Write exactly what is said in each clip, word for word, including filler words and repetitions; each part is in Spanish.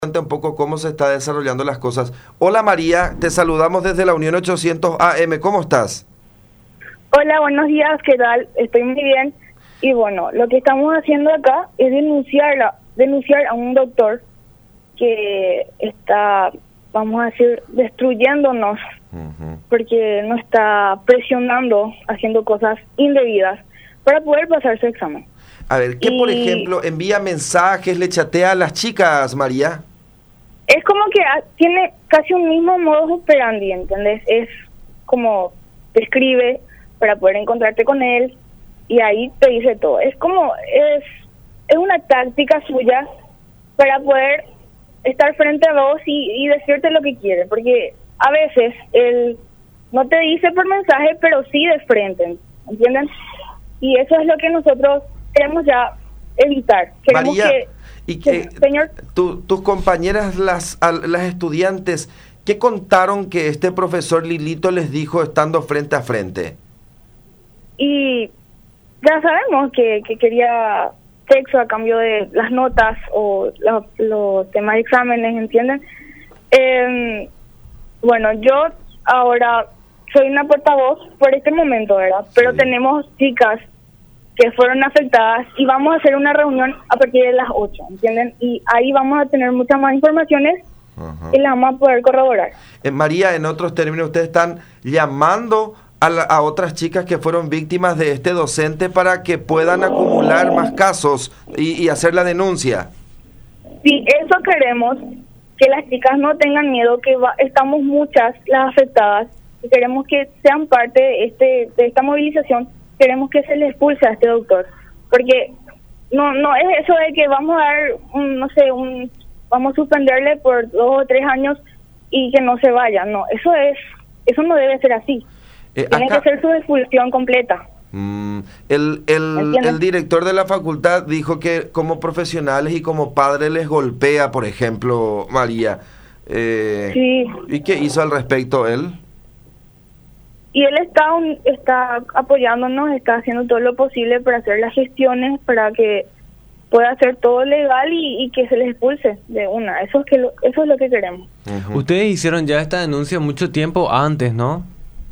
Cuenta un poco cómo se está desarrollando las cosas. Hola María, te saludamos desde la Unión ochocientos A M, ¿cómo estás? Hola, buenos días, ¿qué tal? Estoy muy bien. Y bueno, lo que estamos haciendo acá es denunciar, denunciar a un doctor que está, vamos a decir, destruyéndonos, uh-huh. porque nos está presionando, haciendo cosas indebidas para poder pasar su examen. A ver, ¿qué y... por ejemplo envía mensajes, le chatea a las chicas, María? Es como que tiene casi un mismo modus operandi, ¿entendés? Es como te escribe para poder encontrarte con él y ahí te dice todo. Es como, es, es una táctica suya para poder estar frente a vos y, y decirte lo que quiere, porque a veces él no te dice por mensaje, pero sí de frente, ¿entienden? Y eso es lo que nosotros queremos ya evitar. Queremos María, que, y que, que señor, tu, tus compañeras, las, las estudiantes, ¿qué contaron que este profesor Lilito les dijo estando frente a frente? Y ya sabemos que, que quería sexo a cambio de las notas o la, los temas de exámenes, ¿entienden? Eh, bueno, yo ahora soy una portavoz por este momento, ¿verdad? Pero sí. Tenemos chicas que fueron afectadas y vamos a hacer una reunión a partir de las ocho, ¿entienden? Y ahí vamos a tener muchas más informaciones uh-huh. y las vamos a poder corroborar. Eh, María, en otros términos, ustedes están llamando a, la, a otras chicas que fueron víctimas de este docente para que puedan acumular más casos y, y hacer la denuncia. Sí, eso queremos, que las chicas no tengan miedo, que va, estamos muchas las afectadas y queremos que sean parte de, este, de esta movilización. Queremos que se le expulse a este doctor, porque no no es eso de que vamos a dar, un, no sé, un vamos a suspenderle por dos o tres años y que no se vaya. No, eso es eso no debe ser así. Eh, Tiene acá, que ser su expulsión completa. Mm, el, el, el director de la facultad dijo que como profesionales y como padre les golpea, por ejemplo, María. Eh, sí. ¿Y qué hizo al respecto él? Y él está un, está apoyándonos, está haciendo todo lo posible para hacer las gestiones, para que pueda hacer todo legal y, y que se les expulse de una. Eso es que lo, eso es lo que queremos. Uh-huh. Ustedes hicieron ya esta denuncia mucho tiempo antes, ¿no?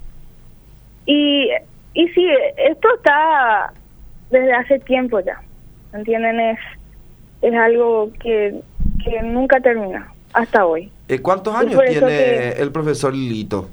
Y, y sí, esto está desde hace tiempo ya, ¿entienden? Es, es algo que, que nunca termina, hasta hoy. Eh, ¿Cuántos años tiene que, el profesor Lilito?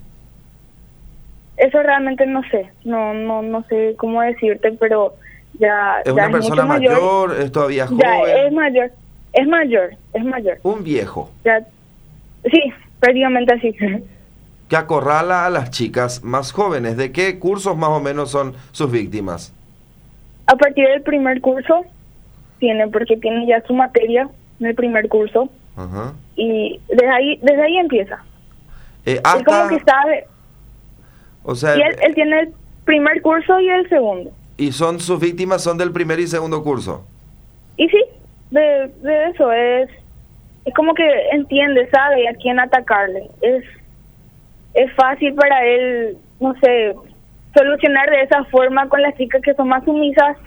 Eso realmente no sé, no no no sé cómo decirte, pero ya es ya una persona mayor, mayor, es todavía joven. Ya es mayor, es mayor, es mayor. Un viejo. Ya, sí, prácticamente así. Que acorrala a las chicas más jóvenes. ¿De qué cursos más o menos son sus víctimas? A partir del primer curso tiene, porque tiene ya su materia en el primer curso. Uh-huh. Y desde ahí desde ahí empieza. Eh, hasta... Es como que sabe. O sea, y él, él tiene el primer curso y el segundo. ¿Y son sus víctimas son del primer y segundo curso? Y sí, de, de eso, es es como que entiende, sabe a quién atacarle. Es es fácil para él, no sé, solucionar de esa forma con las chicas que son más sumisas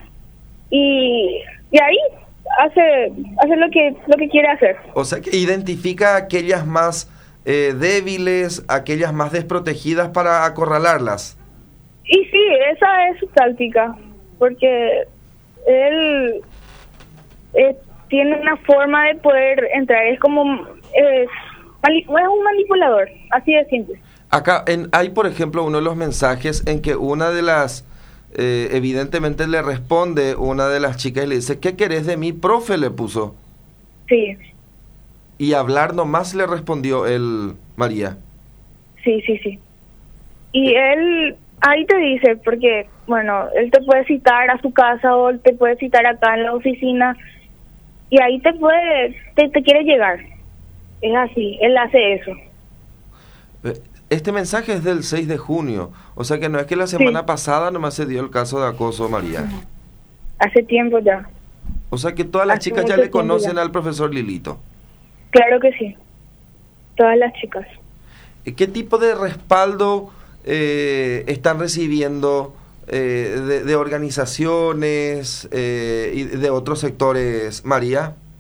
y, y ahí hace hace lo que lo que quiere hacer. O sea, que identifica a aquellas más Eh, débiles, aquellas más desprotegidas para acorralarlas. Y sí, esa es su táctica, porque él eh, tiene una forma de poder entrar, es como eh, es un manipulador, así de simple. Acá en, hay, por ejemplo, uno de los mensajes en que una de las, eh, evidentemente le responde una de las chicas y le dice, ¿qué querés de mí, profe? Le puso. Sí. Y hablar nomás le respondió él, María. Sí, sí, sí. Y él ahí te dice, porque, bueno, él te puede citar a su casa o te puede citar acá en la oficina y ahí te puede, te, te quiere llegar. Es así, él hace eso. Este mensaje es del seis de junio, o sea que no es que la semana sí. pasada nomás se dio el caso de acoso, María. Hace tiempo ya. O sea que todas las Hace chicas ya le conocen ya. al profesor Lilito. Claro que sí, todas las chicas. ¿Qué tipo de respaldo eh, están recibiendo eh, de, de organizaciones eh, y de otros sectores, María?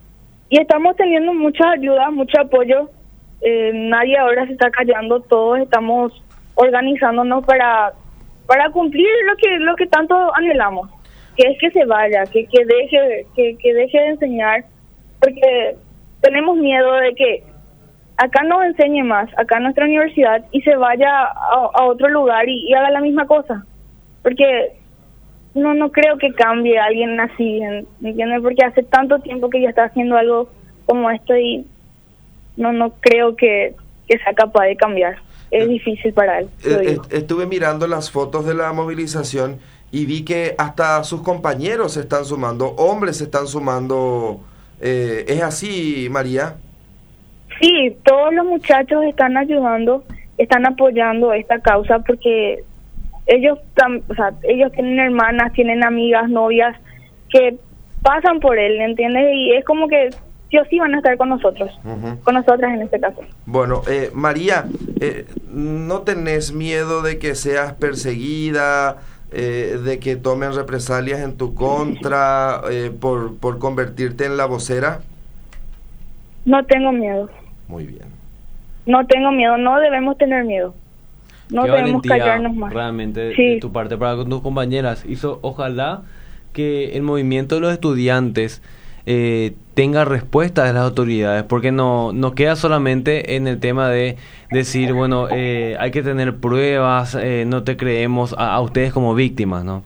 y estamos teniendo mucha ayuda, mucho apoyo. Eh, nadie ahora se está callando, todos estamos organizándonos para para cumplir lo que lo que tanto anhelamos, que es que se vaya, que que deje que, que deje de enseñar, porque tenemos miedo de que acá no enseñe más, acá en nuestra universidad, y se vaya a, a otro lugar y, y haga la misma cosa, porque no no creo que cambie a alguien así, ¿me entiendes? Porque hace tanto tiempo que ya está haciendo algo como esto y no no creo que, que sea capaz de cambiar. Es difícil para él. Eh, estuve mirando las fotos de la movilización y vi que hasta sus compañeros se están sumando, hombres se están sumando. Eh, ¿Es así, María? Sí, todos los muchachos están ayudando, están apoyando esta causa porque ellos, tam, o sea, ellos tienen hermanas, tienen amigas, novias que pasan por él, ¿entiendes? Y es como que sí o sí van a estar con nosotros, uh-huh. con nosotras en este caso. Bueno, eh, María, eh, ¿no tenés miedo de que seas perseguida, eh, de que tomen represalias en tu contra eh, por, por convertirte en la vocera? No tengo miedo. Muy bien. No tengo miedo, no debemos tener miedo. No Qué debemos valentía, callarnos más. Realmente, sí. de tu parte para con tus compañeras. Hizo, ojalá que el movimiento de los estudiantes eh, tenga respuesta de las autoridades, porque no, no queda solamente en el tema de decir, bueno, eh, hay que tener pruebas, eh, no te creemos a, a ustedes como víctimas, ¿no?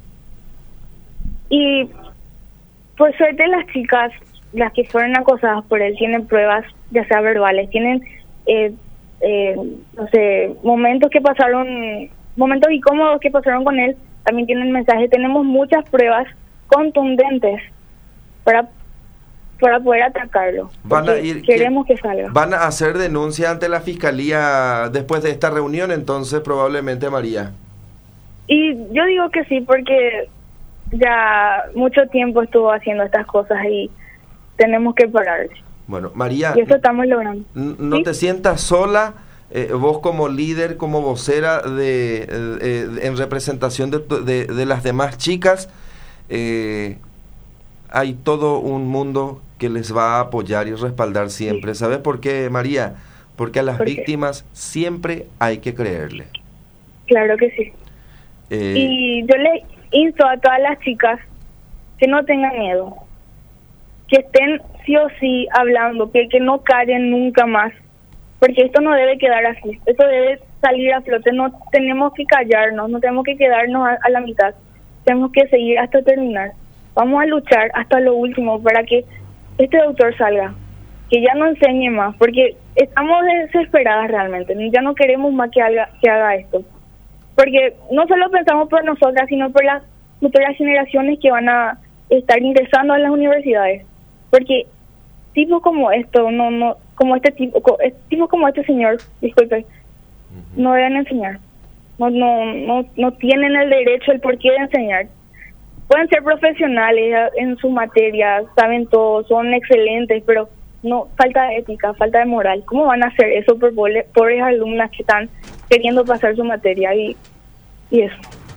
Y por suerte las chicas, las que fueron acosadas por él, tienen pruebas, ya sea verbales, tienen, eh, eh, no sé, momentos que pasaron, momentos incómodos que pasaron con él, también tienen mensajes. Tenemos muchas pruebas contundentes para para poder atacarlo. Van a ir, queremos que, que salga. Van a hacer denuncia ante la fiscalía después de esta reunión, entonces probablemente, María. Y yo digo que sí, porque ya mucho tiempo estuvo haciendo estas cosas y tenemos que parar. Bueno, María, y eso estamos logrando. No ¿Sí? te sientas sola, eh, vos como líder, como vocera de, eh, en representación de, de, de las demás chicas, eh, hay todo un mundo que les va a apoyar y respaldar siempre. Sí. ¿Sabes por qué, María? Porque a las víctimas siempre hay que creerle. Claro que sí. Eh, y yo le insto a todas las chicas que no tengan miedo, que estén sí o sí hablando, que, que no callen nunca más, porque esto no debe quedar así, esto debe salir a flote, no tenemos que callarnos, no tenemos que quedarnos a, a la mitad, tenemos que seguir hasta terminar. Vamos a luchar hasta lo último para que este doctor salga, que ya no enseñe más, porque estamos desesperadas realmente, ya no queremos más que haga, que haga esto, porque no solo pensamos por nosotras, sino por las futuras generaciones que van a estar ingresando a las universidades, porque tipos como esto, no no como este tipo, tipos como este señor, disculpe, uh-huh. no deben enseñar, no no no no tienen el derecho, el porqué de enseñar. Pueden ser profesionales en su materia, saben todo, son excelentes, pero no, falta de ética, falta de moral. ¿Cómo van a hacer eso por pobres, pobres alumnas que están queriendo pasar su materia y, y eso?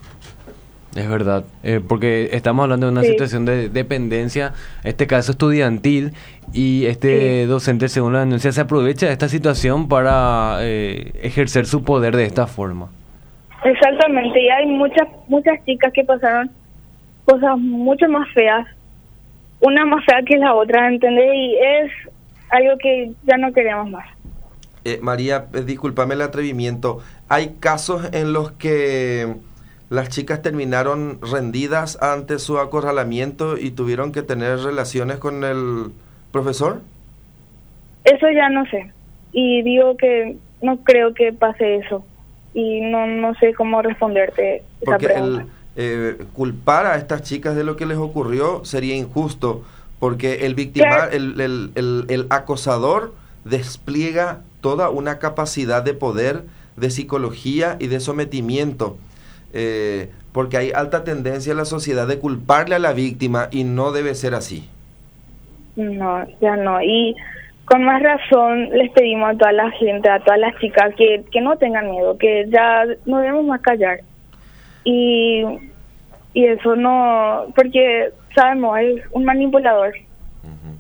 Es verdad, eh, porque estamos hablando de una sí. situación de dependencia, este caso estudiantil, y este sí. docente, según la denuncia, se aprovecha de esta situación para eh, ejercer su poder de esta forma. Exactamente, y hay muchas muchas chicas que pasaron cosas mucho más feas, una más fea que la otra, ¿entendés? Y es algo que ya no queremos más. Eh, María, eh, discúlpame el atrevimiento, ¿hay casos en los que las chicas terminaron rendidas ante su acorralamiento y tuvieron que tener relaciones con el profesor? Eso ya no sé, y digo que no creo que pase eso, y no no sé cómo responderte esa Porque pregunta. El... Eh, culpar a estas chicas de lo que les ocurrió sería injusto, porque el victimar, el, el, el, el acosador despliega toda una capacidad de poder, de psicología y de sometimiento, eh, porque hay alta tendencia en la sociedad de culparle a la víctima y no debe ser así. No, ya no, y con más razón les pedimos a toda la gente, a todas las chicas que, que no tengan miedo, que ya no debemos más callar. Y, y eso no, porque sabemos, es un manipulador. Uh-huh.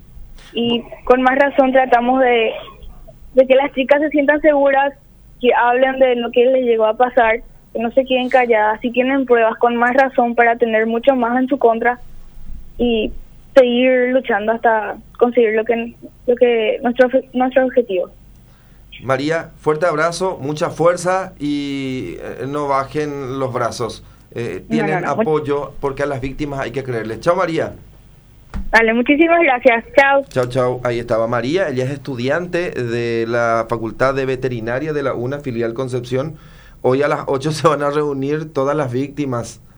Y con más razón tratamos de, de que las chicas se sientan seguras, que hablen de lo que les llegó a pasar, que no se queden calladas, si tienen pruebas, con más razón para tener mucho más en su contra y seguir luchando hasta conseguir lo que lo que nuestro nuestro objetivo. María, fuerte abrazo, mucha fuerza y eh, no bajen los brazos. Eh, tienen no, no, no. apoyo porque a las víctimas hay que creerles. Chao, María. Vale, muchísimas gracias. Chao. Chao, chao. Ahí estaba María. Ella es estudiante de la Facultad de Veterinaria de la UNA, filial Concepción. Hoy a las ocho se van a reunir todas las víctimas